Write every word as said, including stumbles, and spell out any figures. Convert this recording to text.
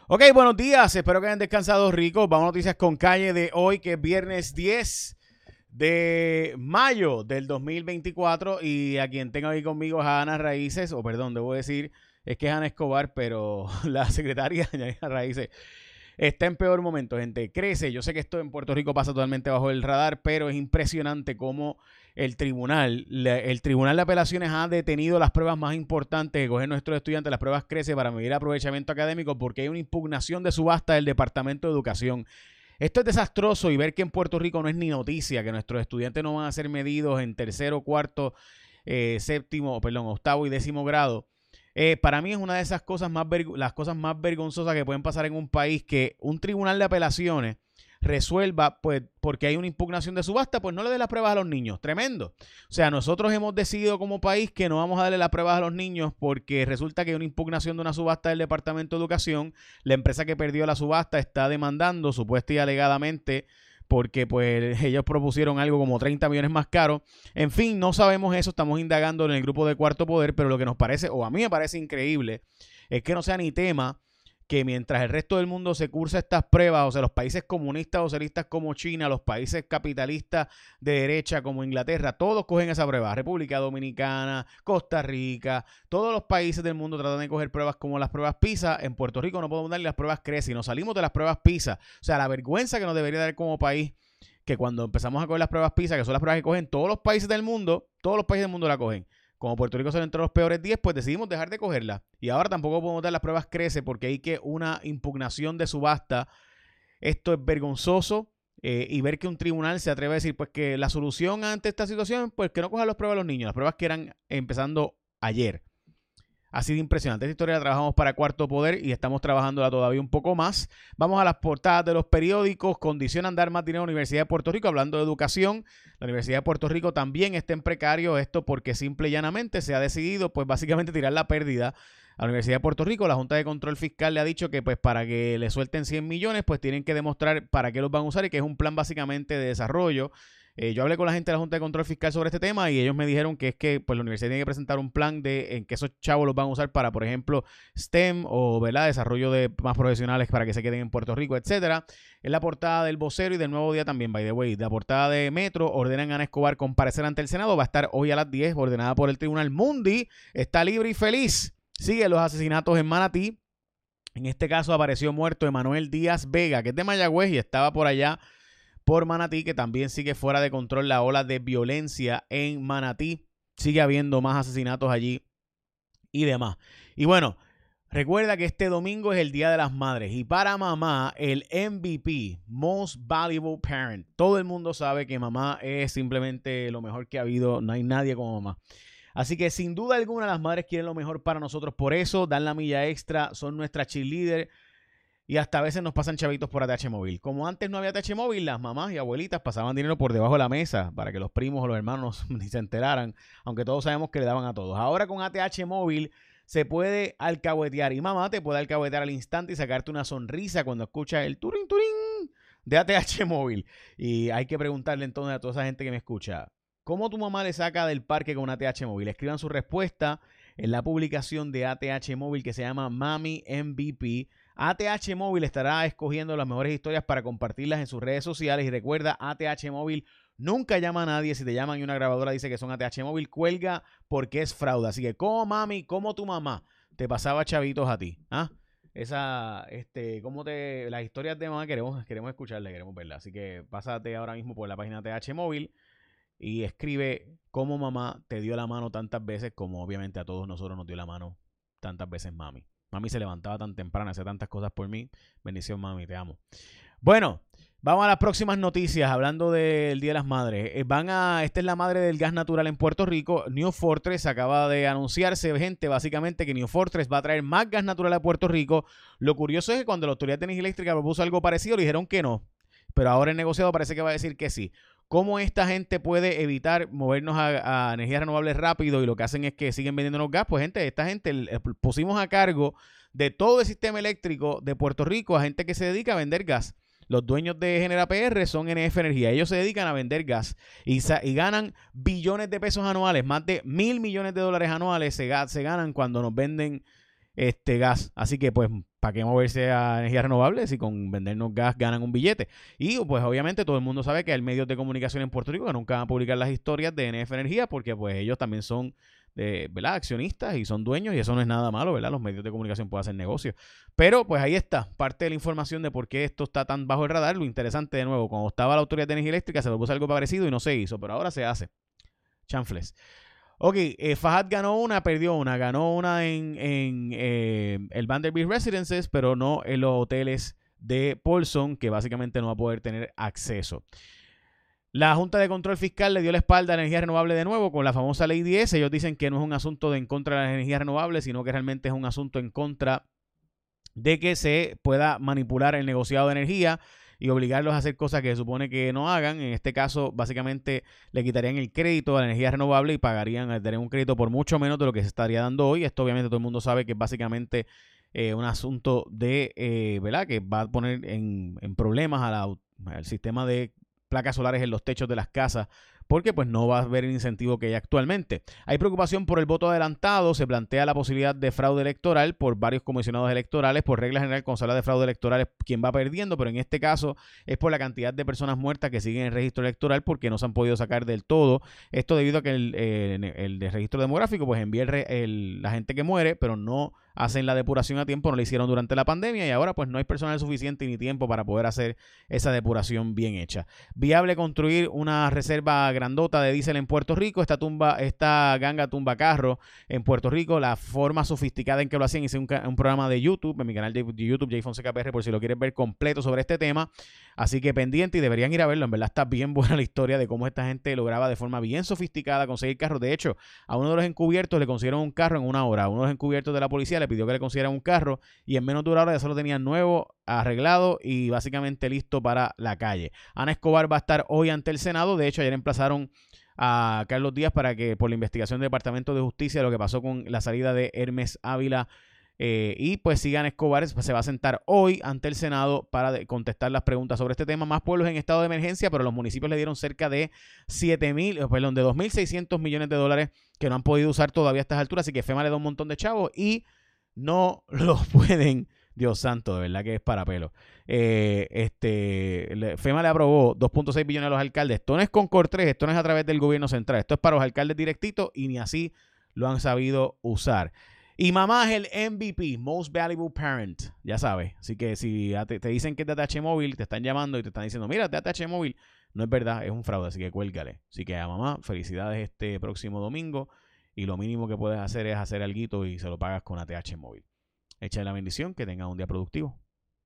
Ok, buenos días, espero que hayan descansado ricos. Vamos a noticias con calle de hoy, que es viernes diez de mayo del dos mil veinticuatro. Y a quien tengo aquí conmigo es a Ana Raíces, o perdón, debo decir, es que es Ana Escobar, pero la secretaria de Ana Raíces está en peor momento, gente. Crece, yo sé que esto en Puerto Rico pasa totalmente bajo el radar, pero es impresionante cómo el tribunal, el tribunal de apelaciones ha detenido las pruebas más importantes que cogen nuestros estudiantes. Las pruebas Crece para medir aprovechamiento académico porque hay una impugnación de subasta del Departamento de Educación. Esto es desastroso, y ver que en Puerto Rico no es ni noticia, que nuestros estudiantes no van a ser medidos en tercero, cuarto, eh, séptimo, perdón, octavo y décimo grado. Eh, para mí es una de esas cosas más, las cosas más vergonzosas que pueden pasar en un país, que un tribunal de apelaciones resuelva, pues, porque hay una impugnación de subasta, pues no le dé las pruebas a los niños. Tremendo. O sea, nosotros hemos decidido como país que no vamos a darle las pruebas a los niños porque resulta que hay una impugnación de una subasta del Departamento de Educación. La empresa que perdió la subasta está demandando, supuesta y alegadamente, porque pues ellos propusieron algo como treinta millones más caro. En fin, no sabemos eso, estamos indagando en el grupo de Cuarto Poder, pero lo que nos parece, o a mí me parece increíble, es que no sea ni tema que mientras el resto del mundo se cursa estas pruebas, o sea, los países comunistas o socialistas como China, los países capitalistas de derecha como Inglaterra, todos cogen esa prueba. República Dominicana, Costa Rica, todos los países del mundo tratan de coger pruebas como las pruebas PISA. En Puerto Rico no podemos darle las pruebas Crece y nos salimos de las pruebas PISA. O sea, la vergüenza que nos debería dar como país, que cuando empezamos a coger las pruebas PISA, que son las pruebas que cogen todos los países del mundo, todos los países del mundo la cogen. Como Puerto Rico se entre los peores diez, pues decidimos dejar de cogerla. Y ahora tampoco podemos dar las pruebas Crece porque hay que una impugnación de subasta. Esto es vergonzoso. Eh, y ver que un tribunal se atreve a decir pues que la solución ante esta situación, pues que no cojan las pruebas a los niños. Las pruebas que eran empezando ayer. Ha sido impresionante. Esta historia la trabajamos para Cuarto Poder y estamos trabajándola todavía un poco más. Vamos a las portadas de los periódicos. Condicionan dar más dinero a la Universidad de Puerto Rico. Hablando de educación, la Universidad de Puerto Rico también está en precario. Esto porque simple y llanamente se ha decidido, pues básicamente tirar la pérdida a la Universidad de Puerto Rico. La Junta de Control Fiscal le ha dicho que pues para que le suelten cien millones, pues tienen que demostrar para qué los van a usar y que es un plan básicamente de desarrollo. Eh, yo hablé con la gente de la Junta de Control Fiscal sobre este tema y ellos me dijeron que es que pues, la universidad tiene que presentar un plan de en que esos chavos los van a usar para, por ejemplo, STEM o ¿verdad? Desarrollo de más profesionales para que se queden en Puerto Rico, etcétera. En la portada del Vocero y del Nuevo Día también, by the way, la portada de Metro, ordenan a Ana Escobar comparecer ante el Senado. Va a estar hoy a las diez, ordenada por el Tribunal. Mundi está libre y feliz. Sigue los asesinatos en Manatí. En este caso apareció muerto Emanuel Díaz Vega, que es de Mayagüez y estaba por allá por Manatí, que también sigue fuera de control la ola de violencia en Manatí. Sigue habiendo más asesinatos allí y demás. Y bueno, recuerda que este domingo es el Día de las Madres y para mamá el M V P, Most Valuable Parent. Todo el mundo sabe que mamá es simplemente lo mejor que ha habido. No hay nadie como mamá. Así que sin duda alguna las madres quieren lo mejor para nosotros. Por eso dan la milla extra, son nuestra cheerleader. Y hasta a veces nos pasan chavitos por A T H Móvil. Como antes no había A T H Móvil, las mamás y abuelitas pasaban dinero por debajo de la mesa para que los primos o los hermanos ni se enteraran, aunque todos sabemos que le daban a todos. Ahora con A T H Móvil se puede alcahuetear y mamá te puede alcahuetear al instante y sacarte una sonrisa cuando escucha el turín turín de A T H Móvil. Y hay que preguntarle entonces a toda esa gente que me escucha, ¿cómo tu mamá le saca del parque con A T H Móvil? Escriban su respuesta en la publicación de A T H Móvil que se llama Mami M V P. A T H Móvil estará escogiendo las mejores historias para compartirlas en sus redes sociales. Y recuerda, A T H Móvil nunca llama a nadie. Si te llaman y una grabadora dice que son A T H Móvil, cuelga porque es fraude. Así que como mami, como tu mamá te pasaba chavitos a ti. ¿Ah? Esa, este, cómo te, las historias de mamá queremos, queremos escucharlas, queremos verlas. Así que pásate ahora mismo por la página de A T H Móvil y escribe cómo mamá te dio la mano tantas veces como obviamente a todos nosotros nos dio la mano tantas veces mami. Mami se levantaba tan temprano, hacía tantas cosas por mí. Bendición, mami, te amo. Bueno, vamos a las próximas noticias. Hablando del Día de las Madres. Eh, van a, esta es la madre del gas natural en Puerto Rico. New Fortress acaba de anunciarse, gente, básicamente que New Fortress va a traer más gas natural a Puerto Rico. Lo curioso es que cuando la Autoridad de Energía Eléctrica propuso algo parecido, le dijeron que no. Pero ahora el negociado parece que va a decir que sí. ¿Cómo esta gente puede evitar movernos a, a energías renovables rápido y lo que hacen es que siguen vendiéndonos gas? Pues gente, esta gente eh, pusimos a cargo de todo el sistema eléctrico de Puerto Rico a gente que se dedica a vender gas. Los dueños de Genera P R son N F Energía. Ellos se dedican a vender gas y, y ganan billones de pesos anuales, más de mil millones de dólares anuales se, se ganan cuando nos venden este gas. Así que pues, ¿para qué moverse a energías renovables si con vendernos gas ganan un billete? Y pues obviamente todo el mundo sabe que hay medios de comunicación en Puerto Rico que nunca van a publicar las historias de N F Energía porque pues ellos también son de, ¿verdad? accionistas y son dueños y eso no es nada malo, ¿verdad? Los medios de comunicación pueden hacer negocios. Pero pues ahí está, parte de la información de por qué esto está tan bajo el radar. Lo interesante de nuevo, cuando estaba la Autoridad de Energía Eléctrica se le puso algo parecido y no se hizo, pero ahora se hace. Chanfles. Ok, eh, Fajad ganó una, perdió una. Ganó una en, en eh, el Vanderbilt Residences, pero no en los hoteles de Paulson, que básicamente no va a poder tener acceso. La Junta de Control Fiscal le dio la espalda a la energía renovable de nuevo con la famosa Ley diez. Ellos dicen que no es un asunto de en contra de las energías renovables, sino que realmente es un asunto en contra de que se pueda manipular el negociado de energía y obligarlos a hacer cosas que se supone que no hagan. En este caso, básicamente, le quitarían el crédito a la energía renovable y pagarían, darían un crédito por mucho menos de lo que se estaría dando hoy. Esto obviamente todo el mundo sabe que es básicamente eh, un asunto de, eh, ¿verdad? Que va a poner en, en problemas a la, al sistema de placas solares en los techos de las casas, porque pues no va a haber el incentivo que hay actualmente. Hay preocupación por el voto adelantado, se plantea la posibilidad de fraude electoral por varios comisionados electorales. Por regla general, cuando se habla de fraude electoral es quien va perdiendo, pero en este caso es por la cantidad de personas muertas que siguen el registro electoral porque no se han podido sacar del todo. Esto debido a que el, el, el de registro demográfico pues envía el, el, la gente que muere, pero no hacen la depuración a tiempo, no la hicieron durante la pandemia y ahora pues no hay personal suficiente ni tiempo para poder hacer esa depuración bien hecha. Viable construir una reserva grandota de diésel en Puerto Rico. Esta tumba, esta ganga tumba carro en Puerto Rico. La forma sofisticada en que lo hacían, hice un, un programa de YouTube, en mi canal de YouTube, Jay Fonseca P R, por si lo quieres ver completo sobre este tema. Así que pendiente y deberían ir a verlo. En verdad está bien buena la historia de cómo esta gente lograba de forma bien sofisticada conseguir carros. De hecho, a uno de los encubiertos le consiguieron un carro en una hora. A uno de los encubiertos de la policía le pidió que le consiguieran un carro y en menos de una hora ya solo tenían nuevo, arreglado y básicamente listo para la calle. Ana Escobar va a estar hoy ante el Senado. De hecho, ayer emplazaron a Carlos Díaz para que por la investigación del Departamento de Justicia lo que pasó con la salida de Hermes Ávila eh, y pues si Ana Escobar se va a sentar hoy ante el Senado para de, contestar las preguntas sobre este tema. Más pueblos en estado de emergencia, pero los municipios le dieron cerca de siete mil, perdón, de dos mil seiscientos millones de dólares que no han podido usar todavía a estas alturas, así que FEMA le da un montón de chavos y no los pueden. Dios santo, de verdad que es para pelo. Eh, este, le, FEMA le aprobó dos punto seis billones a los alcaldes. Esto no es con Cortés, esto no es a través del gobierno central. Esto es para los alcaldes directitos y ni así lo han sabido usar. Y mamá es el M V P, Most Valuable Parent, ya sabes. Así que si te, te dicen que es de A T H Móvil, te están llamando y te están diciendo, mira, de A T H Móvil, no es verdad, es un fraude, así que cuélgale. Así que a mamá, felicidades este próximo domingo y lo mínimo que puedes hacer es hacer alguito y se lo pagas con A T H Móvil. Echa la bendición, que tenga un día productivo.